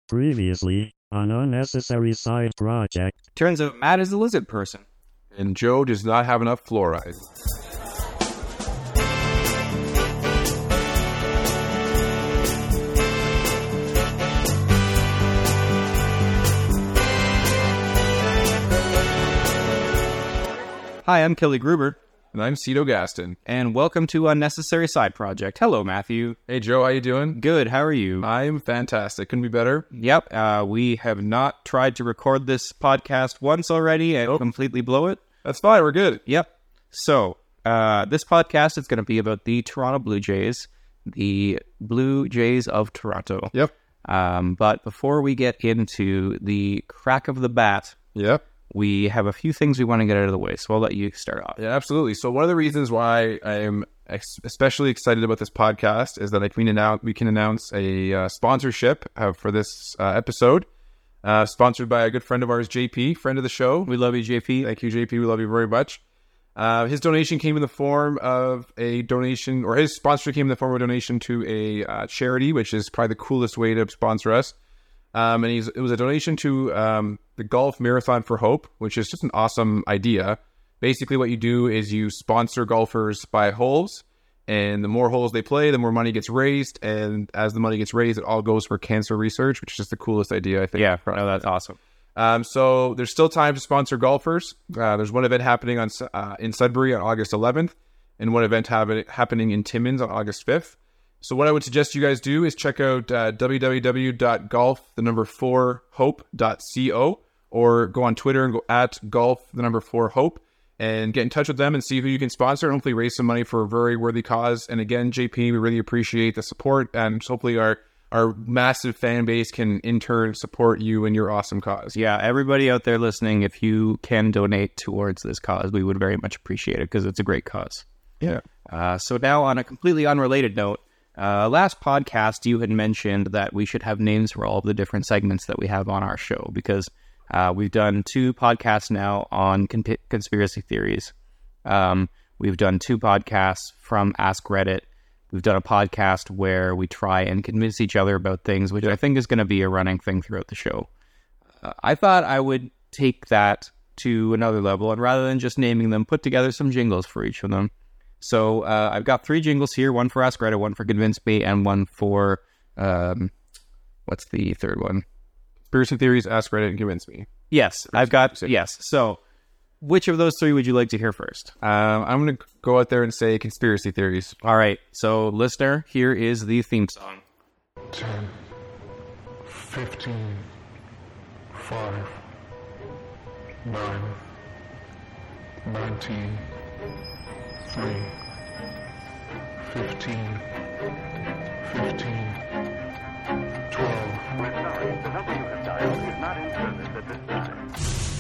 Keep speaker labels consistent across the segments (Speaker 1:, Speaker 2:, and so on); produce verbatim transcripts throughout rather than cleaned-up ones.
Speaker 1: Previously, on Unnecessary Side Project.
Speaker 2: Turns out Matt is a lizard person.
Speaker 3: And Joe does not have enough fluoride.
Speaker 2: Hi, I'm Kelly Gruber.
Speaker 3: And I'm Cito Gaston.
Speaker 2: And welcome to Unnecessary Side Project. Hello, Matthew.
Speaker 3: Hey, Joe, how you doing?
Speaker 2: Good, how are you?
Speaker 3: I'm fantastic. Couldn't be better.
Speaker 2: Yep, uh, we have not tried to record this podcast once already and
Speaker 3: Nope.
Speaker 2: completely blow it.
Speaker 3: That's fine, we're good.
Speaker 2: Yep. So, uh, this podcast is going to be about the Toronto Blue Jays, the Blue Jays of Toronto.
Speaker 3: Yep.
Speaker 2: Um, but before we get into the crack of the bat,
Speaker 3: Yep.
Speaker 2: we have a few things we want to get out of the way, so I'll let you start off.
Speaker 3: Yeah, absolutely. So one of the reasons why I'm ex- especially excited about this podcast is that I can announce, we can announce a uh, sponsorship uh, for this uh, episode, uh, sponsored by a good friend of ours, J P, friend of the show.
Speaker 2: We love you, J P.
Speaker 3: Thank you, J P. We love you very much. Uh, his donation came in the form of a donation, or his sponsorship came in the form of a donation to a uh, charity, which is probably the coolest way to sponsor us. Um, and he's, it was a donation to um, the Golf Marathon for Hope, which is just an awesome idea. Basically, what you do is you sponsor golfers by holes, and the more holes they play, the more money gets raised. And as the money gets raised, it all goes for cancer research, which is just the coolest idea, I think.
Speaker 2: Yeah, no, that's awesome.
Speaker 3: Um, so there's still time to sponsor golfers. Uh, there's one event happening on uh, in Sudbury on August eleventh, and one event ha- happening in Timmins on August fifth. So what I would suggest you guys do is check out uh, w w w dot golf the number four hope dot co, or go on Twitter and go at golf the number four hope and get in touch with them and see who you can sponsor and hopefully raise some money for a very worthy cause. And again, J P, we really appreciate the support, and hopefully our our massive fan base can in turn support you in your awesome cause.
Speaker 2: Yeah, everybody out there listening, if you can donate towards this cause, we would very much appreciate it because it's a great cause.
Speaker 3: Yeah.
Speaker 2: Uh, so now on a completely unrelated note, Uh, last podcast, you had mentioned that we should have names for all of the different segments that we have on our show, because uh, we've done two podcasts now on con- conspiracy theories. Um, we've done two podcasts from Ask Reddit. We've done a podcast where we try and convince each other about things, which I think is going to be a running thing throughout the show. Uh, I thought I would take that to another level, and rather than just naming them, put together some jingles for each of them. So uh, I've got three jingles here, one for Ask Reddit, one for Convince Me, and one for, um, what's the third one?
Speaker 3: Conspiracy theories, Ask Reddit, and Convince Me.
Speaker 2: Yes, I've got, yes. So which of those three would you like to hear first?
Speaker 3: Um, I'm going to go out there and say conspiracy theories.
Speaker 2: All right, so listener, here is the theme song.
Speaker 4: ten, fifteen, five, nine, nineteen, three, fifteen, fifteen, twelve.
Speaker 5: We're sorry, the number you have dialed is not in service at this time.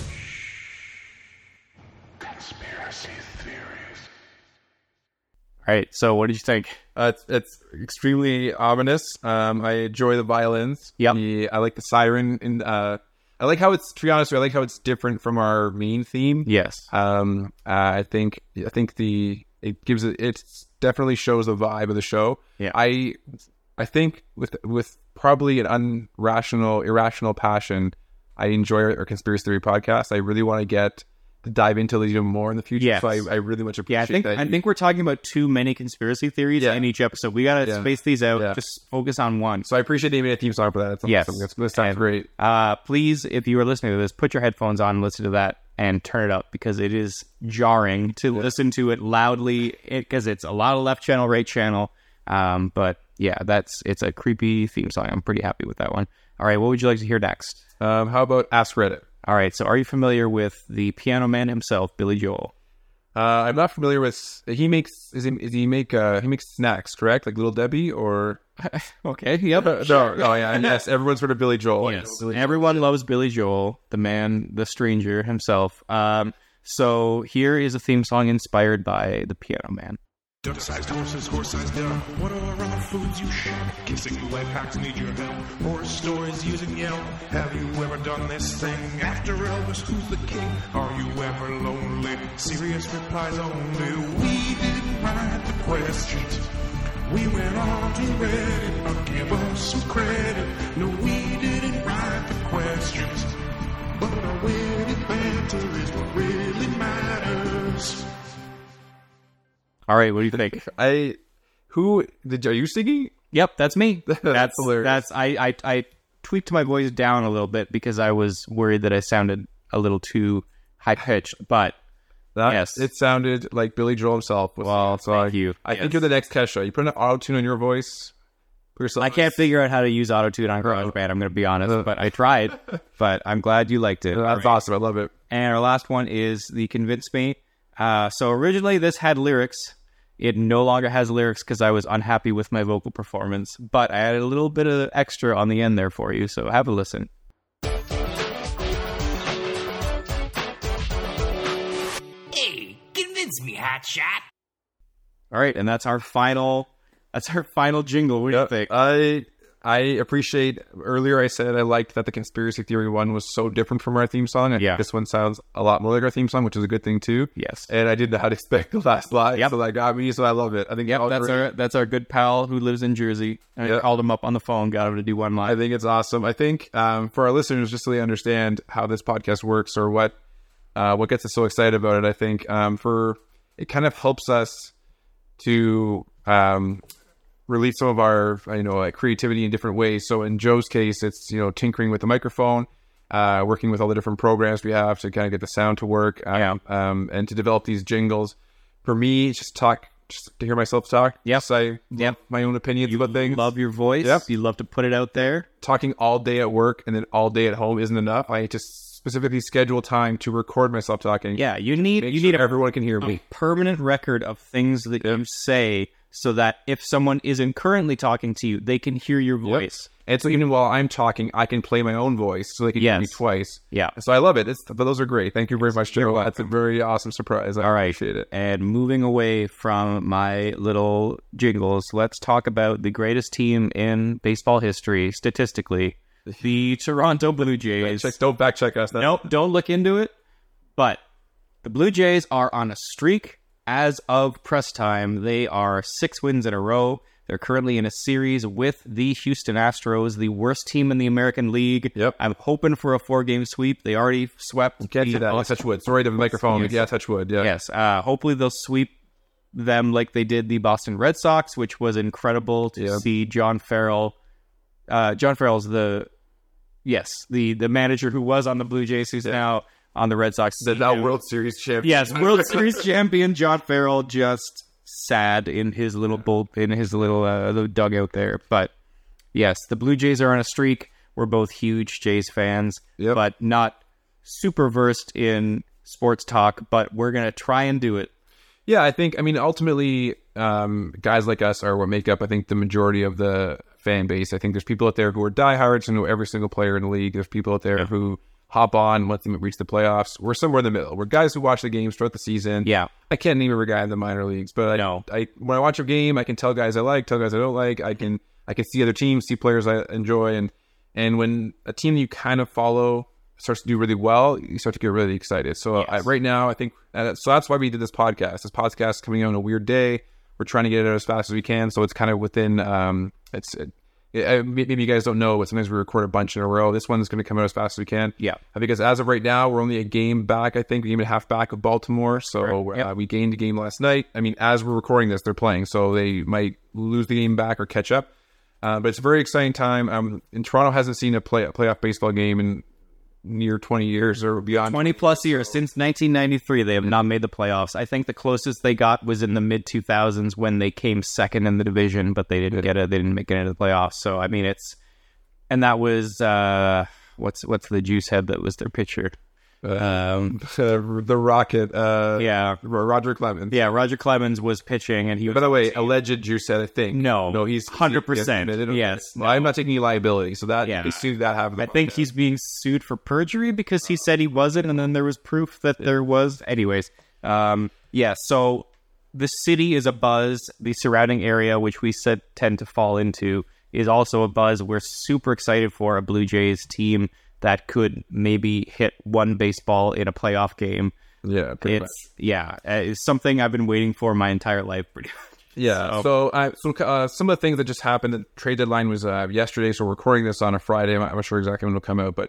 Speaker 4: Conspiracy theories.
Speaker 2: All right, so what did you think?
Speaker 3: Uh, it's, it's extremely ominous. Um, I enjoy the violins.
Speaker 2: Yep.
Speaker 3: The, I like the siren. And uh, I like how it's, to be honest, I like how it's different from our main theme.
Speaker 2: Yes.
Speaker 3: Um, uh, I think I think the it gives it it definitely shows the vibe of the show.
Speaker 2: Yeah.
Speaker 3: I I think with with probably an unrational, irrational passion, I enjoy our, our conspiracy theory podcast. I really want to get to dive into these even more in the future.
Speaker 2: Yes.
Speaker 3: So I, I really much appreciate
Speaker 2: Yeah, I think
Speaker 3: that.
Speaker 2: I think we're talking about too many conspiracy theories
Speaker 3: Yeah.
Speaker 2: in each episode. We got to
Speaker 3: Yeah.
Speaker 2: space these out.
Speaker 3: Yeah.
Speaker 2: Just focus on one.
Speaker 3: So I appreciate naming a theme song for that. That's
Speaker 2: Yes.
Speaker 3: awesome. That's, that sounds great.
Speaker 2: Uh, please, if you are listening to this, put your headphones on and listen to that and turn it up, because it is jarring to listen to it loudly, because it, it's a lot of left channel, right channel. Um, but yeah, that's it's a creepy theme song. I'm pretty happy with that one. All right, what would you like to hear next?
Speaker 3: Um, how about Ask Reddit?
Speaker 2: All right, so are you familiar with the piano man himself, Billy Joel?
Speaker 3: Uh, I'm not familiar with. He makes. Is he? Is he make? Uh, he makes snacks, correct? Like Little Debbie, or
Speaker 2: Okay, yep.
Speaker 3: no? No, no yeah. Yes, everyone's heard of Billy Joel.
Speaker 2: Yes, everyone loves Billy Joel, the man, the stranger himself. Um, so here is a theme song inspired by the Piano Man.
Speaker 6: Duck-sized horses, horse-sized duck. What are all the foods you shuck? Kissing life hacks need your help. Horror stories using Yelp. Have you ever done this thing? After Elvis, who's the king? Are you ever lonely? Serious replies only. We didn't write the questions. We went on to Reddit. I'll give us some credit. No, we didn't banter is what really matters.
Speaker 2: All right, what do you think?
Speaker 3: I who did are you singing?
Speaker 2: Yep, that's me.
Speaker 3: That's
Speaker 2: That's
Speaker 3: hilarious.
Speaker 2: that's I, I I tweaked my voice down a little bit because I was worried that I sounded a little too high pitched. But
Speaker 3: That,
Speaker 2: Yes.
Speaker 3: It sounded like Billy Joel himself. Was
Speaker 2: Well,
Speaker 3: so
Speaker 2: thank
Speaker 3: I,
Speaker 2: you.
Speaker 3: I
Speaker 2: Yes.
Speaker 3: think you're the next Kesha. You put an auto tune on your voice. Put yourself
Speaker 2: I can't figure out how to use autotune on GarageBand. I'm going to be honest, but I tried. But I'm glad you liked it.
Speaker 3: That's
Speaker 2: All right.
Speaker 3: awesome. I love it.
Speaker 2: And our last one is the Convince Me. Uh, so originally this had lyrics. It no longer has lyrics because I was unhappy with my vocal performance. But I added a little bit of extra on the end there for you. So have a listen.
Speaker 7: Hey, convince me, hotshot.
Speaker 2: All right, and that's our final. That's our final jingle. What do you think?
Speaker 3: I I appreciate. Earlier, I said I liked that the conspiracy theory one was so different from our theme song. I think
Speaker 2: Yeah.
Speaker 3: this one sounds a lot more like our theme song, which is a good thing too.
Speaker 2: Yes.
Speaker 3: And I did not expect the last line,
Speaker 2: Yep.
Speaker 3: so that got me. So I love it. I think
Speaker 2: Yep,
Speaker 3: all
Speaker 2: that's
Speaker 3: great.
Speaker 2: our that's our good pal who lives in Jersey. I
Speaker 3: Yep.
Speaker 2: called him up on the phone, got him to do one
Speaker 3: I
Speaker 2: line.
Speaker 3: think it's awesome. I think um, for our listeners, just so they understand how this podcast works or what uh, what gets us so excited about it, I think um, for it kind of helps us to um, release some of our you know like creativity in different ways. So in Joe's case, it's you know tinkering with the microphone, uh, working with all the different programs we have to kind of get the sound to work, um, um, and to develop these jingles. For me, just talk, just to hear myself talk.
Speaker 2: Yes.
Speaker 3: I
Speaker 2: Yep.
Speaker 3: my own opinions about things.
Speaker 2: Love your voice.
Speaker 3: Yep.
Speaker 2: You love to put it out there.
Speaker 3: Talking all day at work and then all day at home isn't enough. I just specifically schedule time to record myself talking.
Speaker 2: Yeah, you need
Speaker 3: Make
Speaker 2: you
Speaker 3: sure
Speaker 2: need a,
Speaker 3: everyone can hear
Speaker 2: a
Speaker 3: me.
Speaker 2: permanent record of things that you say, so that if someone isn't currently talking to you, they can hear your voice.
Speaker 3: And so even while I'm talking, I can play my own voice so they can hear me
Speaker 2: Yes.
Speaker 3: twice.
Speaker 2: Yeah.
Speaker 3: So I love it. It's, but those are great. Thank you very much, Joe. That's a very awesome surprise. I
Speaker 2: All right.
Speaker 3: appreciate it.
Speaker 2: And moving away from my little jingles, let's talk about the greatest team in baseball history, statistically, the Toronto Blue Jays.
Speaker 3: Check, don't back check us. That,
Speaker 2: Nope, don't look into it. But the Blue Jays are on a streak. As of press time, they are six wins in a row. They're currently in a series with the Houston Astros, the worst team in the American League.
Speaker 3: Yep.
Speaker 2: I'm hoping for a four-game sweep. They already swept.
Speaker 3: Can't
Speaker 2: the
Speaker 3: do that. Touch wood. Sorry to the microphone.
Speaker 2: Yes.
Speaker 3: Yeah, touch wood. Yeah.
Speaker 2: Yes. Uh, hopefully they'll sweep them like they did the Boston Red Sox, which was incredible to
Speaker 3: Yep.
Speaker 2: see John Farrell. Uh, John Farrell's the yes the the manager who was on the Blue Jays, who's now on the Red Sox.
Speaker 3: The now World Series champion.
Speaker 2: Yes, World Series champion John Farrell, just sad in his little bull in his little uh, little dugout there. But yes, the Blue Jays are on a streak. We're both huge Jays fans,
Speaker 3: Yep.
Speaker 2: but not super versed in sports talk. But we're gonna try and do it.
Speaker 3: Yeah, I think, I mean, ultimately, um, guys like us are what make up, I think, the majority of the fan base. I think there's people out there who are diehards and know every single player in the league. There's people out there
Speaker 2: Yeah.
Speaker 3: who hop on once they reach the playoffs. We're somewhere in the middle. We're guys who watch the games throughout the season.
Speaker 2: Yeah.
Speaker 3: I can't name every guy in the minor leagues, but I,
Speaker 2: No.
Speaker 3: I when I watch a game, I can tell guys I like, tell guys I don't like. I can I can see other teams, see players I enjoy, and and when a team you kind of follow starts to do really well, you start to get really excited. So I, right now, I think uh, so. That's why we did this podcast. This podcast is coming out on a weird day. We're trying to get it out as fast as we can, so it's kind of within. Um, it's it, it, maybe you guys don't know, but sometimes we record a bunch in a row. This one's going to come out as fast as we can.
Speaker 2: Yeah.
Speaker 3: Because as of right now, we're only a game back. I think a game and a half back of Baltimore. So
Speaker 2: Right. Yep.
Speaker 3: uh, we gained a game last night. I mean, as we're recording this, they're playing, so they might lose the game back or catch up. Uh, but it's a very exciting time. Um, and Toronto hasn't seen a play a playoff baseball game in near twenty years or beyond.
Speaker 2: twenty plus years since nineteen ninety-three, they have not made the playoffs. I think the closest they got was in the mid two thousands when they came second in the division, but they didn't get it. They didn't make it into the playoffs. So I mean, it's and that was uh, what's what's the juice head that was their pitcher? Um,
Speaker 3: Uh, the Rocket. Uh,
Speaker 2: yeah,
Speaker 3: Ro- Roger Clemens.
Speaker 2: yeah. Roger Clemens was pitching, and he was.
Speaker 3: By the way, alleged juice head, I think.
Speaker 2: No.
Speaker 3: no, he's
Speaker 2: one hundred percent.
Speaker 3: admitted.
Speaker 2: Yes.
Speaker 3: Well, I'm not taking any liability, so that
Speaker 2: Yeah.
Speaker 3: you see that happen.
Speaker 2: I think he's being sued for perjury because he said he wasn't, and then there was proof that there was. Anyways, um, yeah. So the city is a buzz. The surrounding area, which we said tend to fall into, is also a buzz. We're super excited for a Blue Jays team that could maybe hit one baseball in a playoff game.
Speaker 3: yeah, pretty
Speaker 2: It's
Speaker 3: much.
Speaker 2: yeah, uh, it's something I've been waiting for my entire life. Pretty much.
Speaker 3: Yeah.
Speaker 2: So-
Speaker 3: So, uh, so uh, some of the things that just happened. The trade deadline was uh, yesterday, so we're recording this on a Friday. I'm not, I'm not sure exactly when it'll come out, but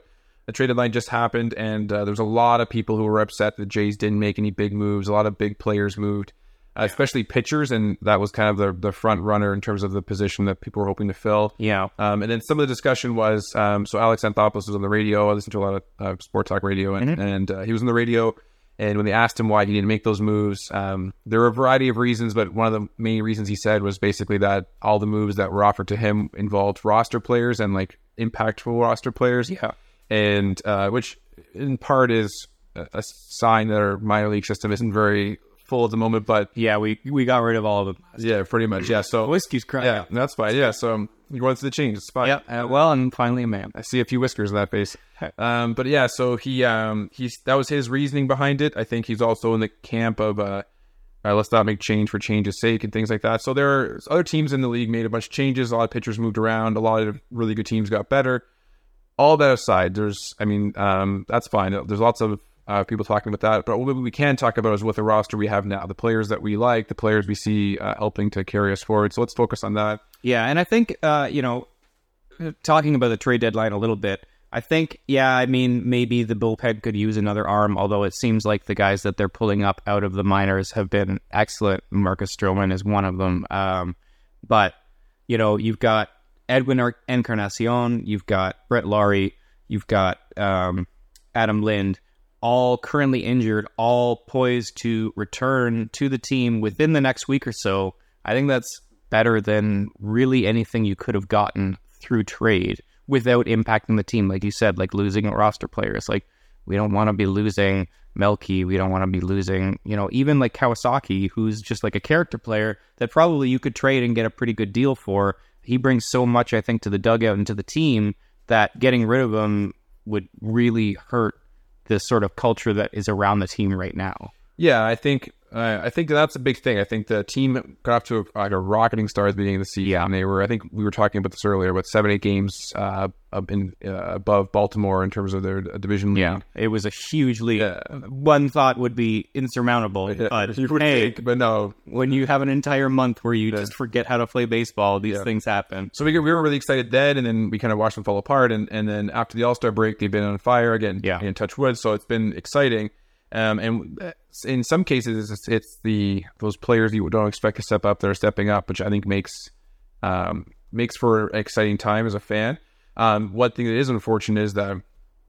Speaker 3: the trade deadline just happened, and uh, there was a lot of people who were upset that the Jays didn't make any big moves. A lot of big players moved, uh, especially pitchers, and that was kind of the, the front runner in terms of the position that people were hoping to fill.
Speaker 2: Yeah.
Speaker 3: Um, and then some of the discussion was, um, so Alex Anthopoulos was on the radio. I listened to a lot of uh, Sport Talk radio, and,
Speaker 2: Mm-hmm.
Speaker 3: and uh, he was on the radio. And when they asked him why he didn't make those moves, um, there were a variety of reasons, but one of the main reasons he said was basically that all the moves that were offered to him involved roster players and like impactful roster players.
Speaker 2: Yeah.
Speaker 3: And uh, which in part is a, a sign that our minor league system isn't very full at the moment, but
Speaker 2: Yeah, we we got rid of all of them.
Speaker 3: yeah, pretty much. Yeah. So
Speaker 2: Whiskey's crying.
Speaker 3: yeah, that's fine. Yeah. So um, you're going through the change. It's fine.
Speaker 2: Yeah. Uh, well, and finally a man.
Speaker 3: I see a few whiskers in that face. Um, but yeah, so he um, he's that was his reasoning behind it. I think he's also in the camp of uh, uh, let's not make change for change's sake and things like that. So there are other teams in the league made a bunch of changes. A lot of pitchers moved around. A lot of really good teams got better. All that aside, there's I mean um, that's fine. There's lots of uh, people talking about that. But what we can talk about is what the roster we have now, the players that we like, the players we see uh, helping to carry us forward. So let's focus on that.
Speaker 2: Yeah, and I think uh, you know, talking about the trade deadline a little bit, I think, yeah, I mean, maybe the bullpen could use another arm, although it seems like the guys that they're pulling up out of the minors have been excellent. Marcus Stroman is one of them. Um, but, you know, you've got Edwin Encarnacion, you've got Brett Laurie, you've got um, Adam Lind, all currently injured, all poised to return to the team within the next week or so. I think that's better than really anything you could have gotten through trade without impacting the team. Like you said, like losing roster players. Like, we don't want to be losing Melky. We don't want to be losing, you know, even like Kawasaki, who's just like a character player that probably you could trade and get a pretty good deal for. He brings so much, I think, to the dugout and to the team that getting rid of him would really hurt the sort of culture that is around the team right now.
Speaker 3: Yeah, I think uh, I think that's a big thing. I think the team got off to a, like a rocketing start at the beginning of the season.
Speaker 2: Yeah.
Speaker 3: And they were, I think we were talking about this earlier, but seven, eight games uh, up in uh, above Baltimore in terms of their uh, division lead.
Speaker 2: Yeah, it was a huge lead.
Speaker 3: Yeah.
Speaker 2: One thought would be insurmountable,
Speaker 3: Yeah,
Speaker 2: but
Speaker 3: you would
Speaker 2: hey,
Speaker 3: think, but no.
Speaker 2: when you have an entire month where you just forget how to play baseball, these
Speaker 3: Yeah.
Speaker 2: things happen.
Speaker 3: So we, we were really excited then, and then we kind of watched them fall apart. And, and then after the All-Star break, they've been on fire again,
Speaker 2: Yeah.
Speaker 3: in touch wood. So it's been exciting. Um, and in some cases, it's, it's the those players you don't expect to step up that are stepping up, which I think makes um, makes for an exciting time as a fan. Um, one thing that is unfortunate is that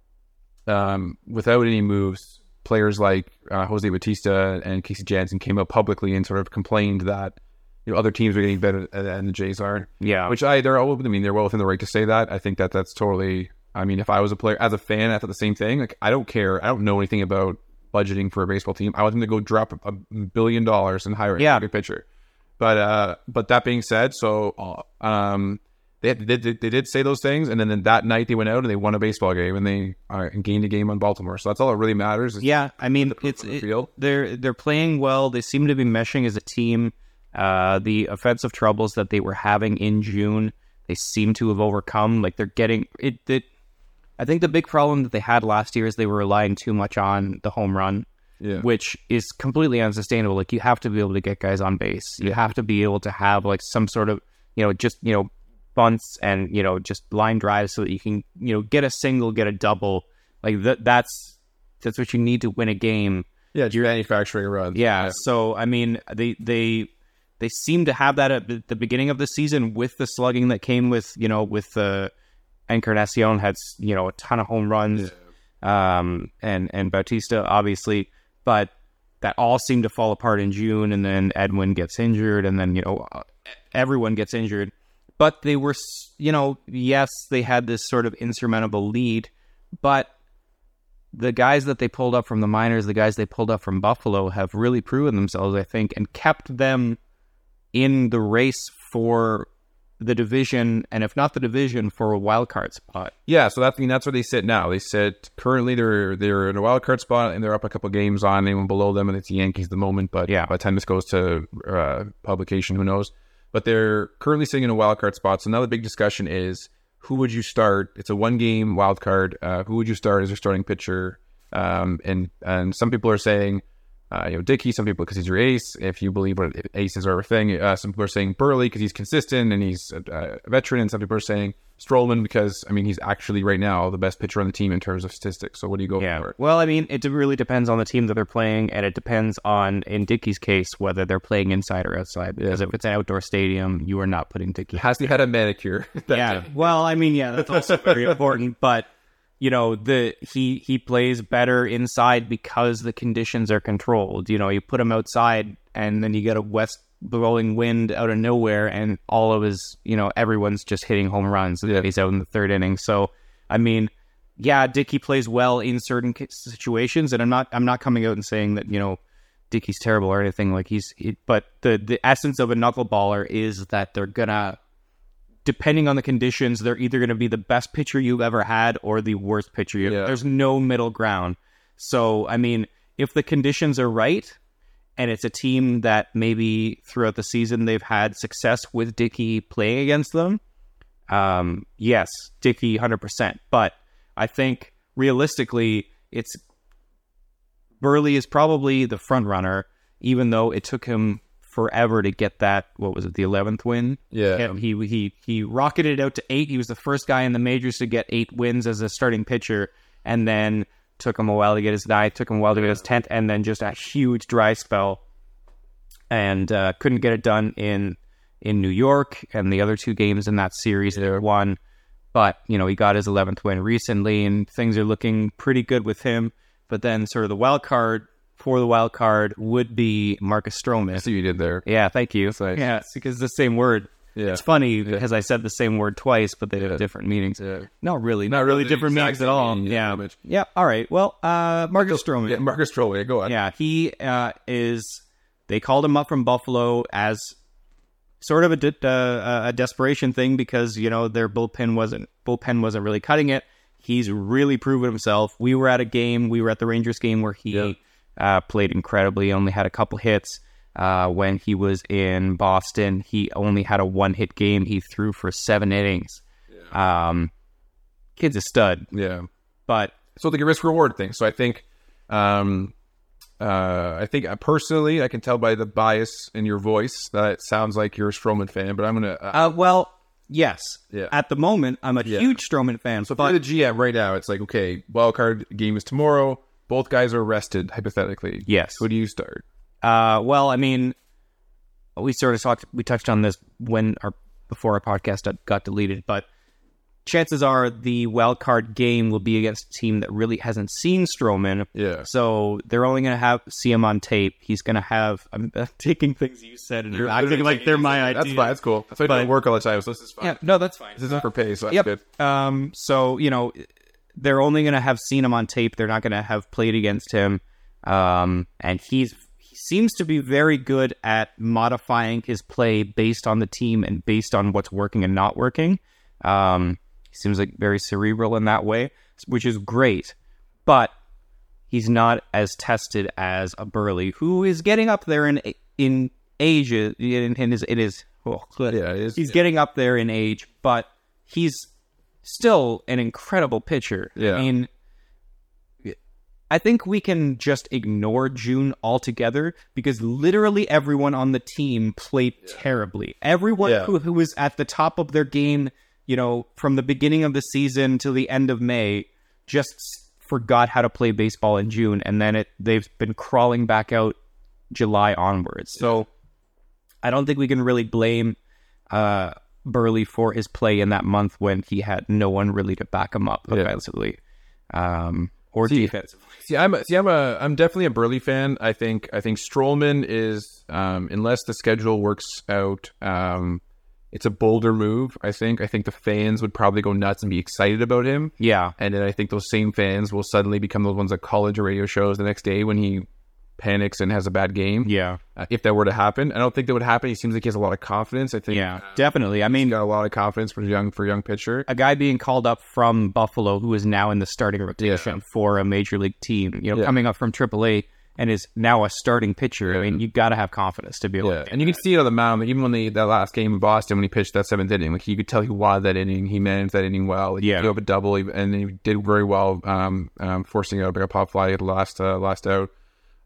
Speaker 3: um, without any moves, players like uh, Jose Bautista and Casey Janssen came out publicly and sort of complained that you know other teams are getting better than the Jays are.
Speaker 2: Yeah,
Speaker 3: Which I they're all, I mean they're well within the right to say that. I think that that's totally. I mean, if I was a player as a fan, I thought the same thing. Like I don't care. I don't know anything about budgeting for a baseball team. I want them to go drop a billion dollars and hire
Speaker 2: Yeah.
Speaker 3: a good pitcher. But uh, but that being said, so um, they, they did they did say those things, and then that night they went out and they won a baseball game and they uh, gained a game on Baltimore. So that's all that really matters. It's
Speaker 2: yeah. I mean,
Speaker 3: the
Speaker 2: it's it,
Speaker 3: field.
Speaker 2: they're they're playing well. They seem to be meshing as a team. Uh, the offensive troubles that they were having in June, they seem to have overcome. Like they're getting it. it I think the big problem that they had last year is they were relying too much on the home run,
Speaker 3: Yeah.
Speaker 2: which is completely unsustainable. Like you have to be able to get guys on base. You have to be able to have like some sort of, you know, just, you know, bunts and, you know, just line drives so that you can, you know, get a single, get a double. Like that, that's, that's what you need to win a game.
Speaker 3: yeah, you're manufacturing runs.
Speaker 2: Yeah. So, I mean, they, they, they seem to have that at the the beginning of the season with the slugging that came with, you know, with the, Encarnacion had, you know, a ton of home runs, um, and and Bautista obviously, but that all seemed to fall apart in June, and then Edwin gets injured, and then you know everyone gets injured. But they were, you know, yes, they had this sort of insurmountable lead, but the guys that they pulled up from the minors, the guys they pulled up from Buffalo, have really proven themselves, I think, and kept them in the race for the division, and if not the division, for a wild card spot.
Speaker 3: Yeah, so that, I mean, that's where they sit now. They sit currently they're they're in a wild card spot and they're up a couple games on anyone below them, and it's the Yankees at the moment. But
Speaker 2: Yeah.
Speaker 3: by the time this goes to uh, publication, who knows? But they're currently sitting in a wild card spot. So now the big discussion is who would you start? It's a one game wild card. Uh, who would you start as your starting pitcher? Um, and and some people are saying uh, you know, Dickey. Some people because he's your ace. If you believe what aces are a thing, uh, some people are saying Burley because he's consistent and he's a, a veteran, and some people are saying Stroman because I mean he's actually right now the best pitcher on the team in terms of statistics. So what do you go
Speaker 2: Yeah.
Speaker 3: for?
Speaker 2: Well, I mean, it really depends on the team that they're playing, and it depends on, in Dickey's case, whether they're playing inside or outside. Because if it's an outdoor stadium, you are not putting Dickey.
Speaker 3: Has he had a manicure? that
Speaker 2: Yeah.
Speaker 3: day?
Speaker 2: Well, I mean, yeah, that's also very important. But you know, the he he plays better inside because the conditions are controlled. You know, you put him outside, and then you get a west blowing wind out of nowhere, and all of his, you know, everyone's just hitting home runs.
Speaker 3: Yeah.
Speaker 2: He's out in the third inning. So, I mean, yeah, Dickey plays well in certain ca- situations, and I'm not I'm not coming out and saying that, you know, Dickey's terrible or anything. Like he's, he, but the the essence of a knuckleballer is that they're gonna, depending on the conditions, they're either gonna be the best pitcher you've ever had or the worst pitcher you've.
Speaker 3: Yeah.
Speaker 2: There's no middle ground. So, I mean, if the conditions are right, and it's a team that maybe throughout the season they've had success with Dickey playing against them, um, yes, Dickey one hundred percent. But I think realistically, it's Burley is probably the front runner, even though it took him forever to get that. What was it, the eleventh win?
Speaker 3: Yeah.
Speaker 2: he he he rocketed out to eight. He was the first guy in the majors to get eight wins as a starting pitcher, and then took him a while to get his ninth, took him a while to get his tenth, and then just a huge dry spell, and uh, couldn't get it done in in New York, and the other two games in that series they won. But you know, he got his eleventh win recently, and things are looking pretty good with him. But then, sort of the wild card for the wild card would be Marcus Stroman.
Speaker 3: I see what you did there.
Speaker 2: Yeah, thank you.
Speaker 3: nice.
Speaker 2: Yeah, it's because it's the same word.
Speaker 3: Yeah.
Speaker 2: It's funny because I said the same word twice, but they have different meanings.
Speaker 3: Yeah.
Speaker 2: Not really.
Speaker 3: Not really the
Speaker 2: different
Speaker 3: exact
Speaker 2: meanings
Speaker 3: same
Speaker 2: at all.
Speaker 3: meaning,
Speaker 2: Yeah.
Speaker 3: yeah,
Speaker 2: Yeah. All right. Well, uh, Marcus Stroman.
Speaker 3: Yeah, Marcus Stroman. Yeah, go on.
Speaker 2: Yeah, he uh, is. They called him up from Buffalo as sort of a de- uh, a desperation thing because you know their bullpen wasn't bullpen wasn't really cutting it. He's really proven himself. We were at a game. We were at the Rangers game where he
Speaker 3: Yeah.
Speaker 2: uh, played incredibly. He only had a couple hits. Uh, when he was in Boston, he only had a one-hit game. He threw for seven innings. Yeah. Um, kid's a stud.
Speaker 3: Yeah.
Speaker 2: But
Speaker 3: So the risk reward thing. So I think, um, uh, I think uh, personally, I can tell by the bias in your voice that it sounds like you're a Stroman fan. But I'm gonna. Uh,
Speaker 2: uh, well, yes.
Speaker 3: Yeah.
Speaker 2: At the moment, I'm a
Speaker 3: Yeah.
Speaker 2: huge Stroman fan.
Speaker 3: so if
Speaker 2: but
Speaker 3: you're the G M right now, it's like okay, wild card game is tomorrow. Both guys are rested hypothetically.
Speaker 2: yes.
Speaker 3: Who do you start?
Speaker 2: Uh, well, I mean, we sort of talked, we touched on this when our before our podcast got deleted, but chances are the wild card game will be against a team that really hasn't seen Stroman.
Speaker 3: Yeah.
Speaker 2: So they're only going to have see him on tape. He's going to have. I'm uh, taking things you said and acting like they're my idea.
Speaker 3: That's fine. That's cool. That's why I
Speaker 2: But-
Speaker 3: don't work all the time, so this is fine.
Speaker 2: Yeah, no, that's fine.
Speaker 3: This isn't for pay, so that's
Speaker 2: Yep.
Speaker 3: good.
Speaker 2: Um, so, you know, they're only going to have seen him on tape. They're not going to have played against him. Um, and he's he seems to be very good at modifying his play based on the team and based on what's working and not working. Um, he seems like very cerebral in that way, which is great. But he's not as tested as a Burley, who is getting up there in in age. In, in his, it is. Oh,
Speaker 3: Yeah, it is.
Speaker 2: he's getting up there in age, but he's still an incredible pitcher.
Speaker 3: Yeah.
Speaker 2: I mean, I think we can just ignore June altogether because literally everyone on the team played terribly. Everyone
Speaker 3: Yeah.
Speaker 2: who, who was at the top of their game, you know, from the beginning of the season till the end of May, just forgot how to play baseball in June, and then it they've been crawling back out July onwards. So I don't think we can really blame uh, Burley for his play in that month when he had no one really to back him up
Speaker 3: Yeah.
Speaker 2: offensively um, or
Speaker 3: See,
Speaker 2: defensively.
Speaker 3: See, I'm see, I'm a I'm definitely a Burley fan. I think I think Stroman is um, unless the schedule works out, um, it's a bolder move. I think I think the fans would probably go nuts and be excited about him,
Speaker 2: Yeah,
Speaker 3: and then I think those same fans will suddenly become those ones that call into radio shows the next day when he panics and has a bad game.
Speaker 2: yeah,
Speaker 3: Uh, if that were to happen, I don't think that would happen. He seems like he has a lot of confidence. I think
Speaker 2: yeah, definitely. I
Speaker 3: he's
Speaker 2: mean,
Speaker 3: got a lot of confidence for a young for a young pitcher.
Speaker 2: a guy being called up from Buffalo who is now in the starting rotation
Speaker 3: Yeah.
Speaker 2: for a major league team, you know,
Speaker 3: Yeah.
Speaker 2: coming up from triple A and is now a starting pitcher. I mean, you got to have confidence to be able
Speaker 3: Yeah,
Speaker 2: to.
Speaker 3: and you can see it on the mound. Like, even when the that last game in Boston, when he pitched that seventh inning, like you could tell he wanted that inning. He managed that inning well. He
Speaker 2: Yeah.
Speaker 3: gave up a double, he- and he did very well, um, um, forcing out a pop fly at the last uh, last out.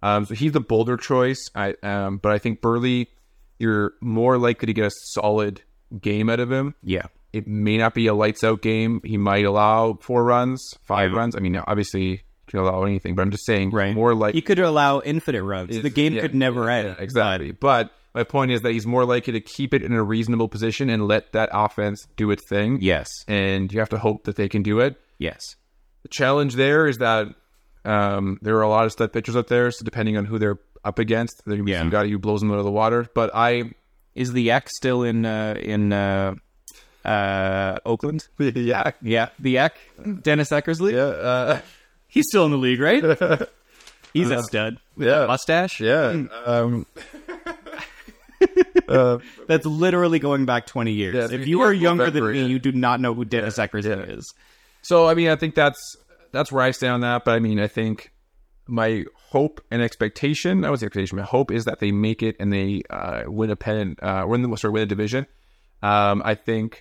Speaker 3: Um, so he's the bolder choice. I um, but I think Burley, you're more likely to get a solid game out of him.
Speaker 2: Yeah.
Speaker 3: It may not be a lights out game. He might allow four runs, five
Speaker 2: Yeah.
Speaker 3: runs. I mean, obviously, you can allow anything, but I'm just saying,
Speaker 2: Right.
Speaker 3: more like
Speaker 2: He could allow infinite runs. The game
Speaker 3: yeah,
Speaker 2: could never
Speaker 3: yeah,
Speaker 2: end.
Speaker 3: yeah, exactly. But my point is that he's more likely to keep it in a reasonable position and let that offense do its thing.
Speaker 2: Yes.
Speaker 3: And you have to hope that they can do it.
Speaker 2: Yes.
Speaker 3: The challenge there is that um, there are a lot of stud pitchers out there. So depending on who they're up against, there can be
Speaker 2: Yeah.
Speaker 3: some guy who blows them out of the water. But I,
Speaker 2: Is the X still in uh, in uh, uh, Oakland?
Speaker 3: yeah,
Speaker 2: Yeah, the X, Dennis Eckersley.
Speaker 3: yeah, uh,
Speaker 2: He's still in the league, right? He's a stud.
Speaker 3: yeah,
Speaker 2: Mustache.
Speaker 3: yeah. Um, uh,
Speaker 2: That's literally going back twenty years.
Speaker 3: Yeah,
Speaker 2: if you are
Speaker 3: yeah,
Speaker 2: younger than
Speaker 3: remember,
Speaker 2: me,
Speaker 3: yeah.
Speaker 2: you do not know who Dennis Eckersley
Speaker 3: yeah.
Speaker 2: is.
Speaker 3: So, I mean, I think that's that's where I stand on that. But I mean, I think my hope and expectation, I was the expectation, my hope is that they make it and they uh, win a pennant, uh, win the sorry, win a division. Um, I think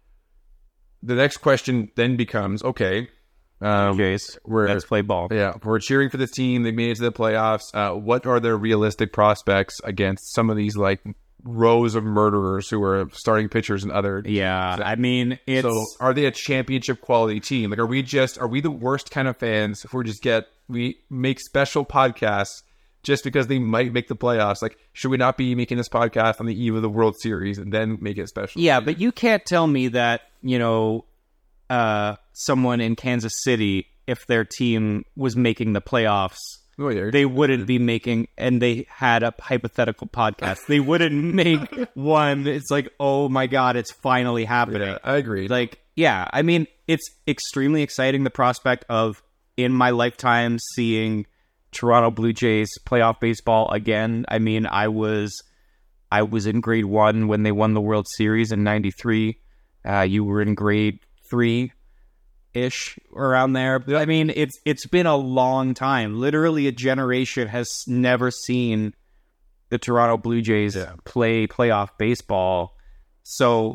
Speaker 3: the next question then becomes, okay, um,
Speaker 2: Jays,
Speaker 3: we're
Speaker 2: let's play ball.
Speaker 3: yeah, we're cheering for this team. They made it to the playoffs. Uh, what are their realistic prospects against some of these like rows of murderers who are starting pitchers and other?
Speaker 2: Yeah, I mean, it's
Speaker 3: So are they a championship quality team? Like, are we just, are we the worst kind of fans if we just get, we make special podcasts just because they might make the playoffs? Like, should we not be making this podcast on the eve of the World Series and then make it special?
Speaker 2: yeah, but you can't tell me that, you know, uh, someone in Kansas City, if their team was making the playoffs,
Speaker 3: Oh, yeah.
Speaker 2: they wouldn't be making, and they had a hypothetical podcast, they wouldn't make one. It's like, oh my God, it's finally happening.
Speaker 3: yeah, I agree.
Speaker 2: Like, yeah, I mean, it's extremely exciting, the prospect of, in my lifetime, seeing Toronto Blue Jays playoff baseball again. I mean, I was I was in grade one when they won the World Series in ninety-three. Uh, you were in grade three-ish, around there. I mean, it's it's been a long time. Literally a generation has never seen the Toronto Blue Jays
Speaker 3: Yeah.
Speaker 2: play playoff baseball. So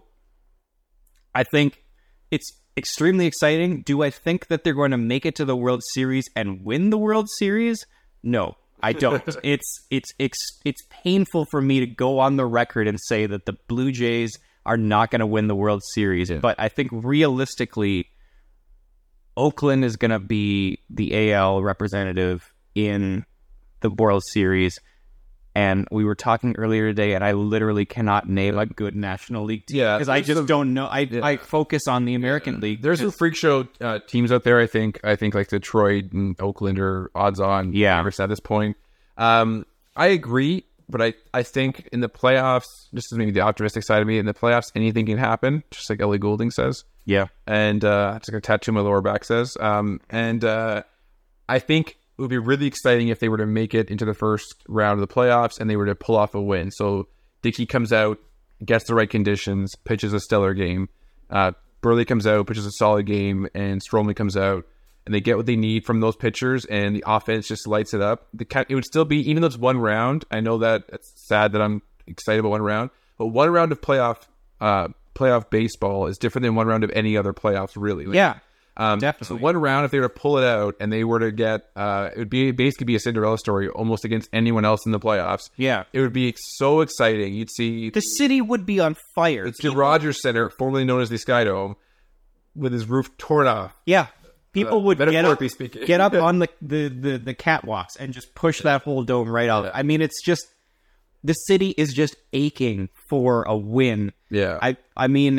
Speaker 2: I think it's extremely exciting. Do I think that they're going to make it to the World Series and win the World Series? No, I don't. it's it's it's it's painful for me to go on the record and say that the Blue Jays are not going to win the World Series.
Speaker 3: Yeah.
Speaker 2: But I think realistically, Oakland is going to be the A L representative in the World Series. And we were talking earlier today, and I literally cannot name a good National League team.
Speaker 3: Yeah,
Speaker 2: because I
Speaker 3: there's
Speaker 2: just
Speaker 3: some-
Speaker 2: don't know. I
Speaker 3: yeah.
Speaker 2: I focus on the American League.
Speaker 3: There's some freak show uh, teams out there. I think. I think like Detroit and Oakland are odds on.
Speaker 2: Yeah.
Speaker 3: at this point. Um, I agree, but I, I think in the playoffs, this is maybe the optimistic side of me. In the playoffs, anything can happen, just like Ellie Goulding says,
Speaker 2: Yeah.
Speaker 3: and uh, just like a tattoo on my lower back says. Um, and uh, I think it would be really exciting if they were to make it into the first round of the playoffs and they were to pull off a win. So Dickey comes out, gets the right conditions, pitches a stellar game. Uh, Burley comes out, pitches a solid game, and Stromley comes out, and they get what they need from those pitchers, and the offense just lights it up. The ca- it would still be, even though it's one round, I know that it's sad that I'm excited about one round, but one round of playoff uh, playoff baseball is different than one round of any other playoffs, really. Like,
Speaker 2: Yeah.
Speaker 3: um,
Speaker 2: definitely.
Speaker 3: So one round, if they were to pull it out and they were to get, uh, it would be basically be a Cinderella story almost against anyone else in the playoffs.
Speaker 2: Yeah.
Speaker 3: It would be so exciting. You'd see
Speaker 2: The city would be on fire.
Speaker 3: it's the Rogers Center, formerly known as the Sky Dome, with his roof torn off.
Speaker 2: Yeah. People would get up,
Speaker 3: metaphorically speaking.
Speaker 2: get up on the, the, the, the catwalks and just push that whole dome right out. I mean, it's just, the city is just aching for a win.
Speaker 3: Yeah.
Speaker 2: I I mean,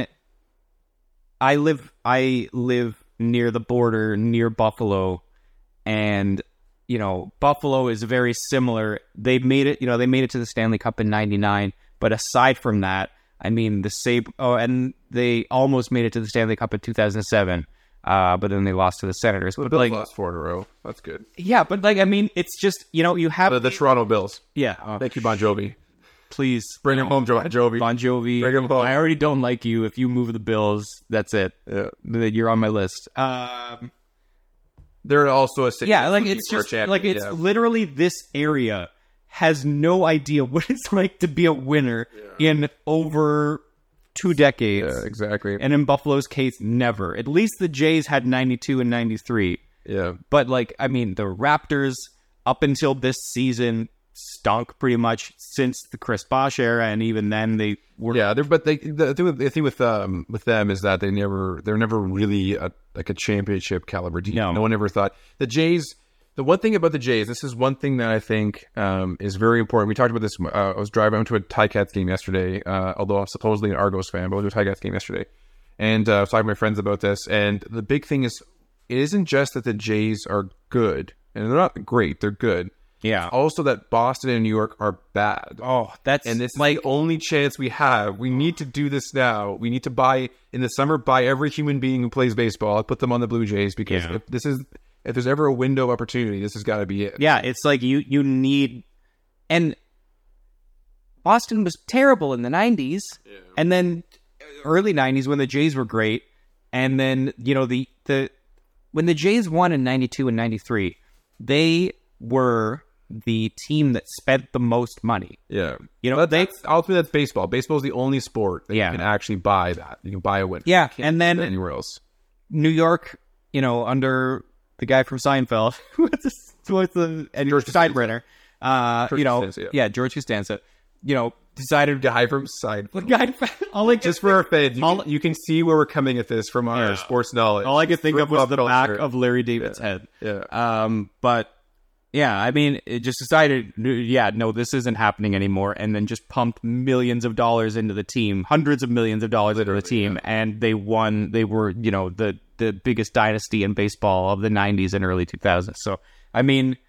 Speaker 2: I live I live near the border, near Buffalo, and you know, Buffalo is very similar. They made it, you know, they made it to the Stanley Cup in ninety-nine, but aside from that, I mean, the Sab- oh, and they almost made it to the Stanley Cup in two thousand seven. Uh, but then they lost to the Senators.
Speaker 3: the
Speaker 2: But
Speaker 3: Bills
Speaker 2: like,
Speaker 3: lost four in a row. That's good.
Speaker 2: yeah, but like, I mean, it's just, you know, you have
Speaker 3: The, the Toronto Bills.
Speaker 2: yeah. Uh,
Speaker 3: Thank you, Bon Jovi.
Speaker 2: please
Speaker 3: Bring him home, Bon Jovi.
Speaker 2: Bon Jovi.
Speaker 3: Bring him home.
Speaker 2: I already don't like you. If you move the Bills, that's it.
Speaker 3: Yeah.
Speaker 2: Then you're on my list. Um,
Speaker 3: They're also a city.
Speaker 2: yeah, like it's
Speaker 3: for a
Speaker 2: just
Speaker 3: champion,
Speaker 2: like it's
Speaker 3: yeah.
Speaker 2: literally this area has no idea what it's like to be a winner in over two decades.
Speaker 3: Yeah, exactly.
Speaker 2: And in Buffalo's case, never. At least the Jays had ninety-two and ninety-three.
Speaker 3: yeah.
Speaker 2: But like, I mean, the Raptors up until this season stunk pretty much since the Chris Bosh era, and even then they were
Speaker 3: Yeah, they're, but they the thing with, the thing with um with them is that they never they're never really a, like a championship caliber team.
Speaker 2: No.
Speaker 3: no one ever thought the Jays. The one thing about the Jays, this is one thing that I think um, is very important. We talked about this. Uh, I was driving. I went to a Ticats game yesterday. Uh, although I'm supposedly an Argos fan, but I went to a Ticats game yesterday, and uh, I was talking to my friends about this. And the big thing is, it isn't just that the Jays are good, and they're not great. They're good.
Speaker 2: yeah.
Speaker 3: Also, that Boston and New York are bad.
Speaker 2: Oh, that's
Speaker 3: And this
Speaker 2: like
Speaker 3: is the only chance we have. We need to do this now. We need to buy, in the summer, buy every human being who plays baseball. Put them on the Blue Jays because
Speaker 2: Yeah.
Speaker 3: if this is, if there's ever a window of opportunity, this has got to be it.
Speaker 2: yeah. It's like you you need, and Boston was terrible in the nineties, and then early nineties when the Jays were great, and then you know the the when the Jays won in ninety-two and ninety-three, they were the team that spent the most money.
Speaker 3: Yeah.
Speaker 2: You know,
Speaker 3: But
Speaker 2: they
Speaker 3: that's, ultimately, that's baseball. Baseball is the only sport that
Speaker 2: Yeah.
Speaker 3: you can actually buy that. You can buy a win.
Speaker 2: Yeah,
Speaker 3: You can't
Speaker 2: and then-
Speaker 3: do that anywhere else.
Speaker 2: New York, you know, under the guy from Seinfeld, what's the, what's the and
Speaker 3: George
Speaker 2: Steinbrenner, uh,
Speaker 3: George
Speaker 2: you know,
Speaker 3: Costanza, yeah.
Speaker 2: yeah, George Costanza, you know, decided
Speaker 3: Guy from side.
Speaker 2: the guy. All I could
Speaker 3: Just for our fans, you,
Speaker 2: all-
Speaker 3: can, you can see where we're coming at this from our
Speaker 2: Yeah.
Speaker 3: sports knowledge.
Speaker 2: all I could think of was
Speaker 3: Pop
Speaker 2: the
Speaker 3: culture.
Speaker 2: back of Larry David's head.
Speaker 3: Yeah.
Speaker 2: Um, but yeah, I mean, it just decided, yeah, no, this isn't happening anymore, and then just pumped millions of dollars into the team, hundreds of millions of dollars into the team, and they won. They were, you know, the the biggest dynasty in baseball of the nineties and early two thousands. So, I mean,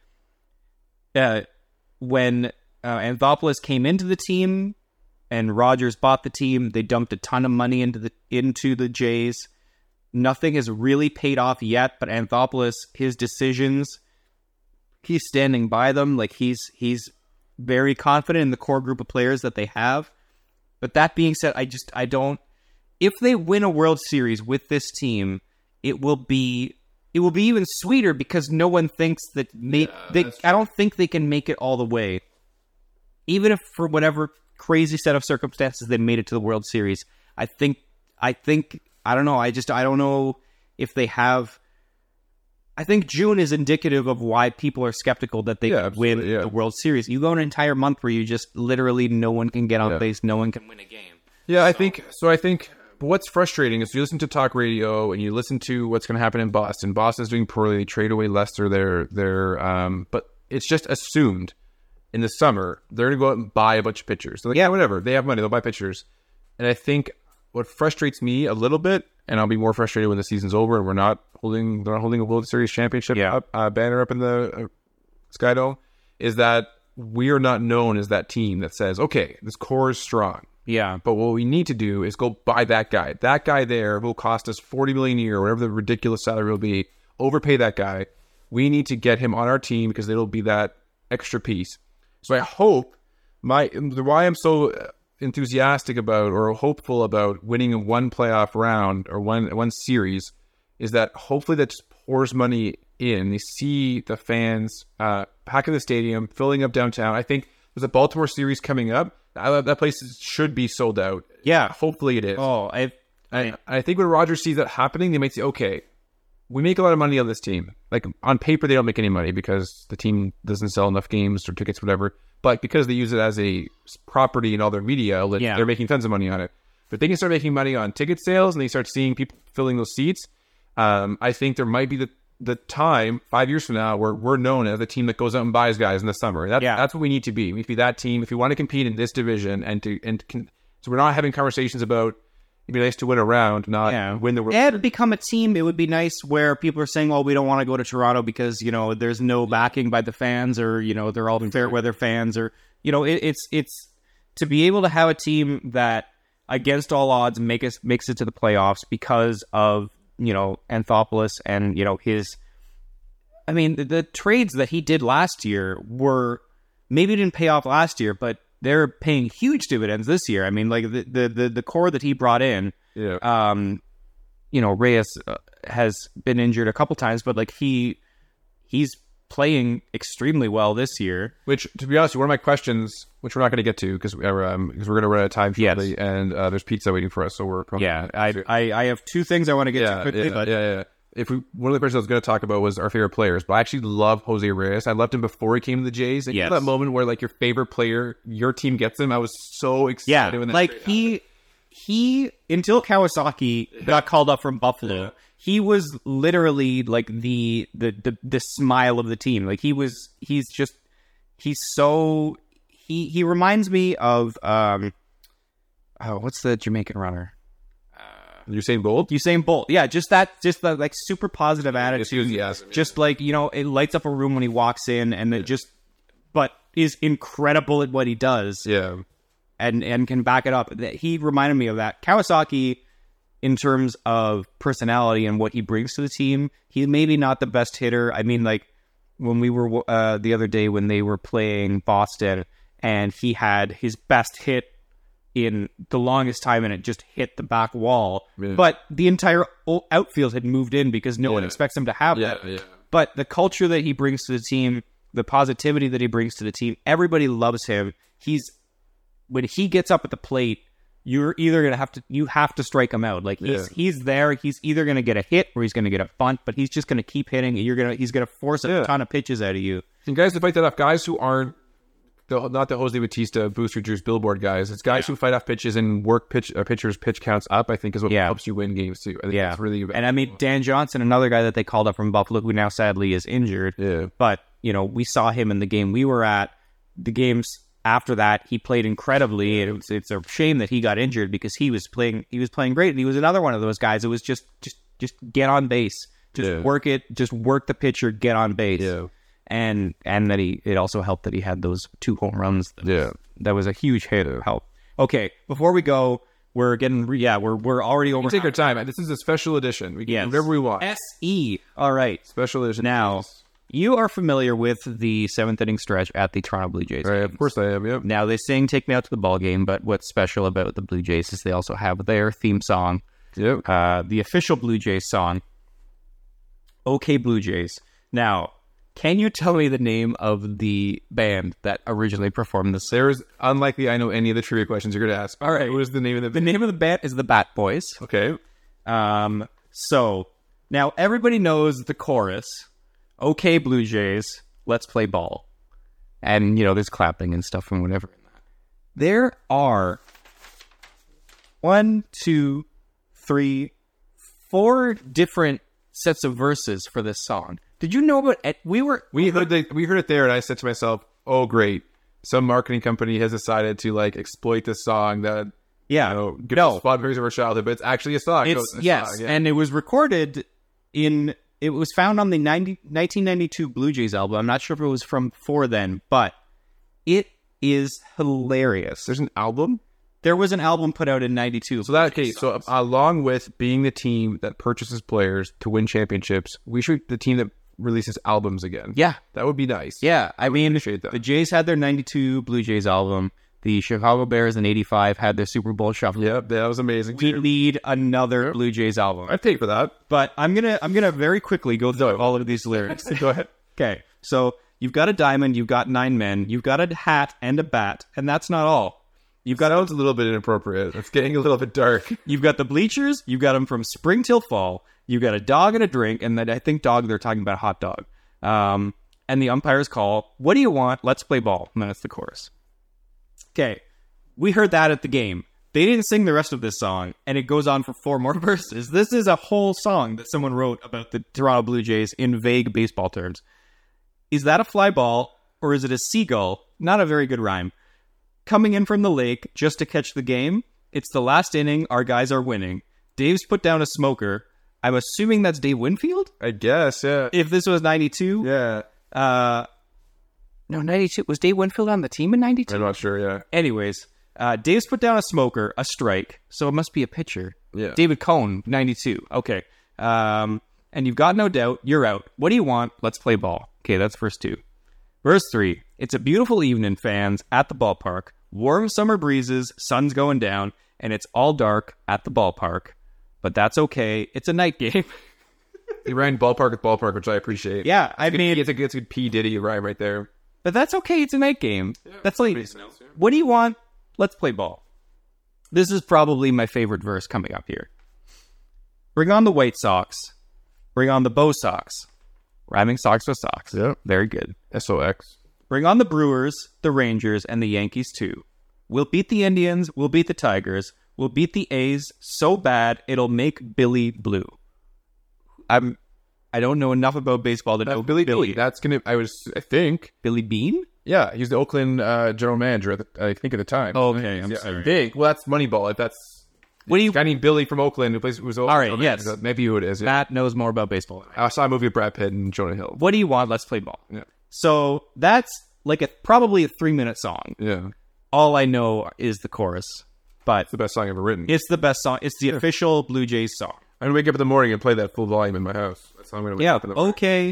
Speaker 2: uh, when uh, Anthopoulos came into the team and Rogers bought the team, they dumped a ton of money into the into the Jays. Nothing has really paid off yet, but Anthopoulos, his decisions, he's standing by them. Like he's he's very confident in the core group of players that they have. But that being said, I just I don't. If they win a World Series with this team, it will be it will be even sweeter because no one thinks that they they. I don't think they can make it all the way. Even if for whatever crazy set of circumstances they made it to the World Series, I think I think I don't know. I just I don't know if they have. I think June is indicative of why people are skeptical that they
Speaker 3: Yeah,
Speaker 2: could win
Speaker 3: absolutely, yeah.
Speaker 2: the World Series. You go an entire month where you just literally no one can get on
Speaker 3: Yeah.
Speaker 2: base, no one can win a game.
Speaker 3: Yeah, I think so. I think but what's frustrating is you listen to talk radio and you listen to what's going to happen in Boston. Boston's doing poorly. They trade away Lester. They're they're um, but it's just assumed in the summer they're going to go out and buy a bunch of pitchers. They're like, yeah, whatever. They have money. They'll buy pitchers. And I think what frustrates me a little bit, and I'll be more frustrated when the season's over and we're not holding they're not holding a World Series championship
Speaker 2: Yeah.
Speaker 3: up, uh, banner up in the uh, Sky Dome, is that we are not known as that team that says, okay, this core is strong.
Speaker 2: Yeah,
Speaker 3: But what we need to do is go buy that guy. That guy there will cost us forty million dollars a year, whatever the ridiculous salary will be. Overpay that guy. We need to get him on our team because it'll be that extra piece. So I hope my why I'm so enthusiastic about or hopeful about winning one playoff round or one one series is that hopefully that just pours money in. They see the fans uh, packing the stadium, filling up downtown. I think there's a Baltimore series coming up. I, that place should be sold out.
Speaker 2: Yeah.
Speaker 3: Hopefully it is.
Speaker 2: Oh, I,
Speaker 3: I, I think when Rogers sees that happening, they might say, okay, we make a lot of money on this team. Like on paper, they don't make any money because the team doesn't sell enough games or tickets, whatever. But because they use it as a property in all their media outlets,
Speaker 2: Yeah.
Speaker 3: they're making tons of money on it. But they can start making money on ticket sales and they start seeing people filling those seats. Um, I think there might be the, the time five years from now where we're known as the team that goes out and buys guys in the summer. That,
Speaker 2: Yeah.
Speaker 3: That's what we need to be. We need to be that team if we want to compete in this division and to and can, so we're not having conversations about it'd be nice to win a round, not
Speaker 2: yeah.
Speaker 3: win the World
Speaker 2: It had become a team. It would be nice where people are saying, "Oh, we don't want to go to Toronto because you know there's no backing by the fans, or you know they're all fair weather fans, or you know it, it's it's to be able to have a team that against all odds make us makes it to the playoffs because of you know Anthopoulos and you know his. I mean, the, the trades that he did last year were maybe didn't pay off last year, but they're paying huge dividends this year. I mean, like the the the, the core that he brought in.
Speaker 3: Yeah.
Speaker 2: Um, you know, Reyes uh, has been injured a couple times, but like he he's playing extremely well this year.
Speaker 3: Which, to be honest, one of my questions, which we're not going to get to because we're um, because we're going to run out of time shortly,
Speaker 2: Yes.
Speaker 3: and uh, there's pizza waiting for us, so we're probably
Speaker 2: Yeah, I, I I have two things I want to get
Speaker 3: yeah,
Speaker 2: to quickly,
Speaker 3: yeah,
Speaker 2: but
Speaker 3: yeah, yeah. if we, one of the questions I was going to talk about was our favorite players, but I actually love Jose Reyes. I loved him before he came to the Jays. And
Speaker 2: Yes.
Speaker 3: that moment where like your favorite player, your team gets him, I was so excited.
Speaker 2: Yeah,
Speaker 3: when that
Speaker 2: like
Speaker 3: trade
Speaker 2: he he until Kawasaki got called up from Buffalo, he was literally like the, the the the smile of the team. Like he was, he's just he's so he he reminds me of um oh what's the Jamaican runner?
Speaker 3: Usain Bolt.
Speaker 2: Usain Bolt. Yeah, just that, just the like super positive attitude.
Speaker 3: Enthusiasm, yeah.
Speaker 2: Just like, you know, it lights up a room when he walks in, and it just, but is incredible at what he does.
Speaker 3: Yeah.
Speaker 2: And and can back it up. He reminded me of that. Kawasaki, in terms of personality and what he brings to the team, he's maybe not the best hitter. I mean, like when we were uh, the other day when they were playing Boston, and he had his best hit in the longest time, and it just hit the back wall.
Speaker 3: Yeah.
Speaker 2: But the entire o- outfield had moved in because no one
Speaker 3: Yeah.
Speaker 2: expects him to have
Speaker 3: Yeah,
Speaker 2: that.
Speaker 3: yeah.
Speaker 2: But the culture that he brings to the team, the positivity that he brings to the team, everybody loves him. He's when he gets up at the plate, you're either gonna have to you have to strike him out. Like he's
Speaker 3: Yeah.
Speaker 2: he's there. He's either gonna get a hit or he's gonna get a bunt, but he's just gonna keep hitting. And you're gonna he's gonna force a
Speaker 3: Yeah.
Speaker 2: ton of pitches out of you.
Speaker 3: And guys that fight that off, guys who aren't the, not the Jose Bautista, Booster Juice, Billboard guys. It's guys who fight off pitches and work pitch uh, pitchers' pitch counts up. I think is what
Speaker 2: Yeah.
Speaker 3: helps you win games too. I think
Speaker 2: Yeah,
Speaker 3: that's really
Speaker 2: and I mean Dan Johnson, another guy that they called up from Buffalo, who now sadly is injured.
Speaker 3: Yeah.
Speaker 2: But you know, we saw him in the game we were at. The games after that, he played incredibly. And it was, it's a shame that he got injured because he was playing. He was playing great, and he was another one of those guys. It was just, just, just get on base, just
Speaker 3: Yeah.
Speaker 2: work it, just work the pitcher, get on base.
Speaker 3: Yeah.
Speaker 2: And and that he it also helped that he had those two home runs. That,
Speaker 3: Yeah.
Speaker 2: that was a huge hit of help. Okay, before we go, we're getting re- yeah, we're we're already over.
Speaker 3: We take our time. This is a special edition. We can
Speaker 2: Yes.
Speaker 3: do whatever we want.
Speaker 2: S E. All right.
Speaker 3: Special edition.
Speaker 2: Now, you are familiar with the seventh inning stretch at the Toronto Blue Jays.
Speaker 3: Right,
Speaker 2: games.
Speaker 3: of course I am. Yep.
Speaker 2: Now, they sing Take Me Out to the Ball Game, but what's special about the Blue Jays is they also have their theme song,
Speaker 3: Yep.
Speaker 2: uh, the official Blue Jays song, OK Blue Jays. Now, can you tell me the name of the band that originally performed this?
Speaker 3: There's unlikely I know any of the trivia questions you're going to ask.
Speaker 2: All right.
Speaker 3: What is the name of the
Speaker 2: The name of the band is the Bat Boys.
Speaker 3: Okay.
Speaker 2: Um, so, now everybody knows the chorus, OK Blue Jays, let's play ball. And, you know, there's clapping and stuff and whatever in that. There are one, two, three, four different sets of verses for this song. Did you know about it? We were...
Speaker 3: We heard the, we heard it there, and I said to myself, "Oh, great! Some marketing company has decided to like exploit this song that
Speaker 2: Yeah.
Speaker 3: you know gives
Speaker 2: No.
Speaker 3: us fond memories of our childhood." But it's actually a song.
Speaker 2: It's,
Speaker 3: No, a
Speaker 2: yes,
Speaker 3: song, yeah.
Speaker 2: and it was recorded in... It was found on the ninety, nineteen ninety-two Blue Jays album. I'm not sure if it was from before then, but it is hilarious.
Speaker 3: There's an album.
Speaker 2: There was an album put out in ninety-two.
Speaker 3: So that okay. So along with being the team that purchases players to win championships, we should be the team that releases albums again.
Speaker 2: Yeah.
Speaker 3: That would be nice.
Speaker 2: Yeah, I mean,
Speaker 3: appreciate that.
Speaker 2: the Jays had their ninety-two Blue Jays album. The Chicago Bears in eighty-five had their Super Bowl shuffle.
Speaker 3: Yep, that was amazing.
Speaker 2: We need another Blue Jays album.
Speaker 3: I'd pay for that.
Speaker 2: But I'm gonna I'm gonna very quickly go through all of these lyrics.
Speaker 3: Go ahead.
Speaker 2: Okay, so you've got a diamond, you've got nine men, you've got a hat and a bat, and that's not all. You've got
Speaker 3: Sounds a little bit inappropriate. It's getting a little bit dark.
Speaker 2: you've got the bleachers, you've got them from spring till fall. You've got a dog and a drink, and then I think dog they're talking about a hot dog. Um, and the umpires call, "What do you want? Let's play ball." And then it's the chorus. Okay, we heard that at the game. They didn't sing the rest of this song, and it goes on for four more verses. This is a whole song that someone wrote about the Toronto Blue Jays in vague baseball terms. Is that a fly ball, or is it a seagull? Not a very good rhyme. Coming in from the lake just to catch the game. It's the last inning. Our guys are winning. Dave's put down a smoker. I'm assuming that's Dave Winfield?
Speaker 3: I guess. Yeah.
Speaker 2: If this was ninety-two?
Speaker 3: Yeah.
Speaker 2: Uh, no, ninety-two. Was Dave Winfield on the team in ninety-two?
Speaker 3: I'm not sure. Yeah.
Speaker 2: Anyways, uh, Dave's put down a smoker, a strike, so it must be a pitcher.
Speaker 3: Yeah.
Speaker 2: David Cohn, ninety-two. Okay. Um, and you've got no doubt. You're out. What do you want? Let's play ball. Okay, that's verse two. Verse three. It's a beautiful evening, fans, at the ballpark. Warm summer breezes, sun's going down, and it's all dark at the ballpark. But that's okay. It's a night game.
Speaker 3: He ran ballpark with ballpark, which I appreciate.
Speaker 2: Yeah, I
Speaker 3: It's good-
Speaker 2: mean,
Speaker 3: it's a good, it's a good P Diddy rhyme right there.
Speaker 2: but that's okay. It's a night game. That's like, what do you want? Let's play ball. This is probably my favorite verse coming up here. Bring on the White Sox. Bring on the Bo Sox. Rhyming socks with socks.
Speaker 3: Yep.
Speaker 2: Very good.
Speaker 3: S O X.
Speaker 2: Bring on the Brewers, the Rangers, and the Yankees too. We'll beat the Indians. We'll beat the Tigers. We'll beat the A's so bad it'll make Billy blue. I'm. I don't know enough about baseball to know
Speaker 3: Uh, Billy
Speaker 2: Billy.
Speaker 3: Bean. That's gonna. I was. I think.
Speaker 2: Billy Bean?
Speaker 3: Yeah, he's the Oakland uh, general manager. At the, I think at the time.
Speaker 2: Okay, I'm
Speaker 3: yeah,
Speaker 2: sorry.
Speaker 3: I think. Well, that's Moneyball. If that's
Speaker 2: What do you?
Speaker 3: guy named Billy from Oakland who plays. Who's
Speaker 2: All right, yes.
Speaker 3: maybe who it is. Yeah.
Speaker 2: Matt knows more about baseball.
Speaker 3: I saw a movie with Brad Pitt and Jonah Hill.
Speaker 2: What do you want? Let's play ball.
Speaker 3: Yeah.
Speaker 2: So that's like a probably a three minute song.
Speaker 3: Yeah,
Speaker 2: All I know is the chorus, but
Speaker 3: it's the best song ever written.
Speaker 2: it's the best song. It's the official Blue Jays song.
Speaker 3: I'm gonna wake up in the morning and play that full volume in my house. That's how I'm gonna wake
Speaker 2: Yeah.
Speaker 3: up in the morning.
Speaker 2: Okay.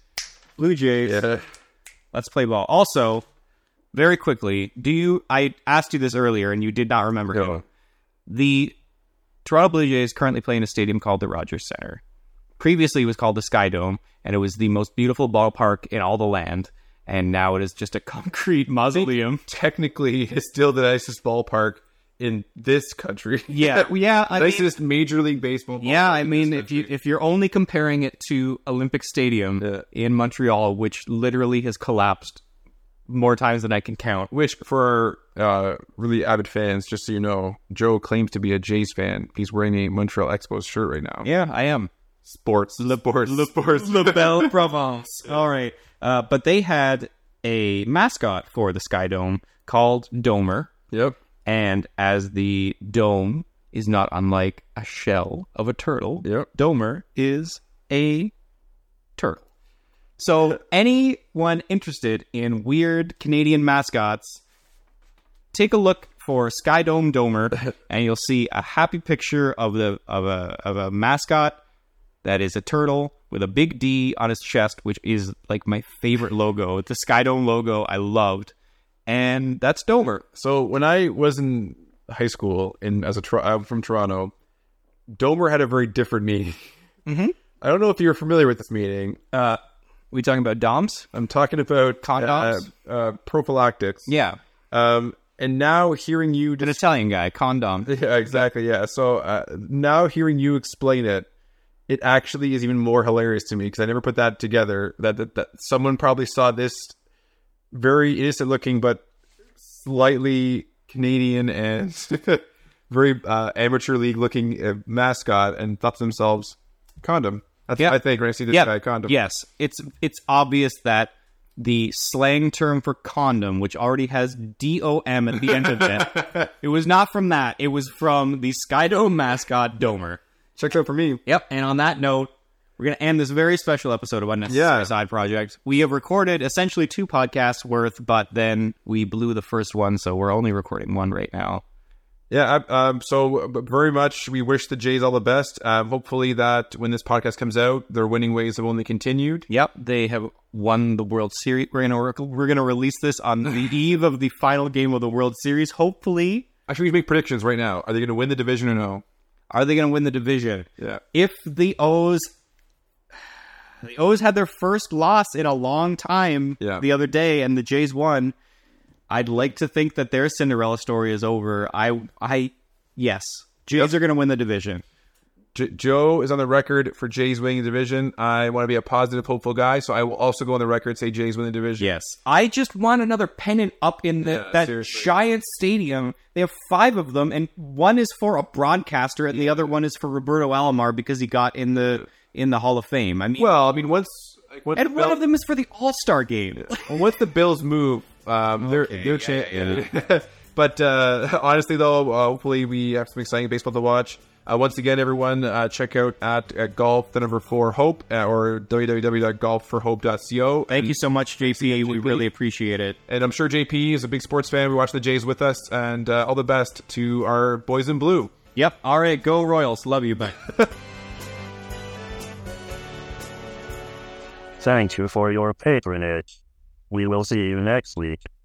Speaker 2: Blue Jays.
Speaker 3: Yeah.
Speaker 2: Let's play ball. Also, very quickly, do you? I asked you this earlier, and you did not remember
Speaker 3: No.
Speaker 2: him. The Toronto Blue Jays currently play in a stadium called the Rogers Centre. Previously, it was called the Sky Dome, and it was the most beautiful ballpark in all the land. And now it is just a concrete mausoleum.
Speaker 3: Technically, it's still the nicest ballpark in this country.
Speaker 2: Yeah, yeah. I mean,
Speaker 3: nicest Major League Baseball.
Speaker 2: yeah,
Speaker 3: ballpark
Speaker 2: I
Speaker 3: in
Speaker 2: mean,
Speaker 3: this
Speaker 2: if you
Speaker 3: country.
Speaker 2: if you're only comparing it to Olympic Stadium
Speaker 3: Yeah.
Speaker 2: in Montreal, which literally has collapsed more times than I can count.
Speaker 3: Which, for our uh, really avid fans, just so you know, Joe claims to be a Jays fan. He's wearing a Montreal Expos shirt right now.
Speaker 2: Yeah, I am.
Speaker 3: Sports. Le, sports. Le, sports.
Speaker 2: La Belle Provence. All right. Uh, but they had a mascot for the Sky Dome called Domer.
Speaker 3: Yep.
Speaker 2: And as the dome is not unlike a shell of a turtle,
Speaker 3: Yep.
Speaker 2: Domer is a turtle. So anyone interested in weird Canadian mascots, take a look for Sky Dome Domer, and you'll see a happy picture of the of a of a mascot that is a turtle with a big D on his chest, which is like my favorite logo. It's the Sky Dome logo I loved, and that's Domer.
Speaker 3: So when I was in high school, in as a Tor- I'm from Toronto, Domer had a very different meaning.
Speaker 2: Mm-hmm.
Speaker 3: I don't know if you're familiar with this meaning.
Speaker 2: Uh, we talking about Doms?
Speaker 3: I'm talking about
Speaker 2: Condoms?
Speaker 3: uh, uh, prophylactics.
Speaker 2: Yeah,
Speaker 3: Um, and now hearing you,
Speaker 2: an
Speaker 3: just,
Speaker 2: Italian guy, condom.
Speaker 3: yeah, exactly, yeah. So uh, now hearing you explain it, it actually is even more hilarious to me because I never put that together. That, that that someone probably saw this very innocent looking but slightly Canadian and very uh, amateur league looking uh, mascot and thought to themselves, condom. That's
Speaker 2: Yeah.
Speaker 3: what I think when I see this
Speaker 2: Yeah,
Speaker 3: guy, condom.
Speaker 2: Yes, it's it's obvious that the slang term for condom, which already has D O M at the end of it, it was not from that. It was from the Sky Dome mascot, Domer.
Speaker 3: Check it out for me.
Speaker 2: Yep, and on that note, we're going to end this very special episode of Unnecessary
Speaker 3: Yeah.
Speaker 2: Side Project. We have recorded essentially two podcasts worth, but then we blew the first one, so we're only recording one right now.
Speaker 3: Yeah, I- um, so uh, very much we wish the Jays all the best. Um, hopefully that when this podcast comes out, their winning ways have only continued.
Speaker 2: Yep, they have won the World Series. We're going to we're going to release this on the eve of the final game of the World Series. Hopefully,
Speaker 3: Actually, we make predictions right now. Are they going to win the division or no?
Speaker 2: are they going to win the division?
Speaker 3: Yeah.
Speaker 2: If the O's the O's had their first loss in a long time
Speaker 3: Yeah.
Speaker 2: the other day and the Jays won, I'd like to think that their Cinderella story is over. I I yes, Jays are going to win the division.
Speaker 3: J- Joe is on the record for Jays winning the division. I want to be a positive, hopeful guy, so I will also go on the record and say Jays win the division.
Speaker 2: Yes. I just want another pennant up in the,
Speaker 3: Yeah,
Speaker 2: that
Speaker 3: seriously.
Speaker 2: giant stadium. They have five of them, and one is for a broadcaster, and the other one is for Roberto Alomar because he got in the in the Hall of Fame. I mean,
Speaker 3: Well, I mean, once like, once
Speaker 2: and
Speaker 3: the
Speaker 2: one
Speaker 3: Bill-
Speaker 2: of them is for the All-Star game.
Speaker 3: well, once the Bills move, um, they're
Speaker 2: Okay,
Speaker 3: they're
Speaker 2: yeah,
Speaker 3: cha- But uh, honestly, though, uh, hopefully we have some exciting baseball to watch. Uh, once again, everyone, uh, check out at, at golf the number four hope uh, or w w w dot golf for hope dot co.
Speaker 2: Thank you so much, J P. We really appreciate it.
Speaker 3: And I'm sure J P is a big sports fan. We watch the Jays with us, and uh, all the best to our boys in blue.
Speaker 2: Yep. All right. Go Royals. Love you. Bye.
Speaker 1: Thank you for your patronage. We will see you next week.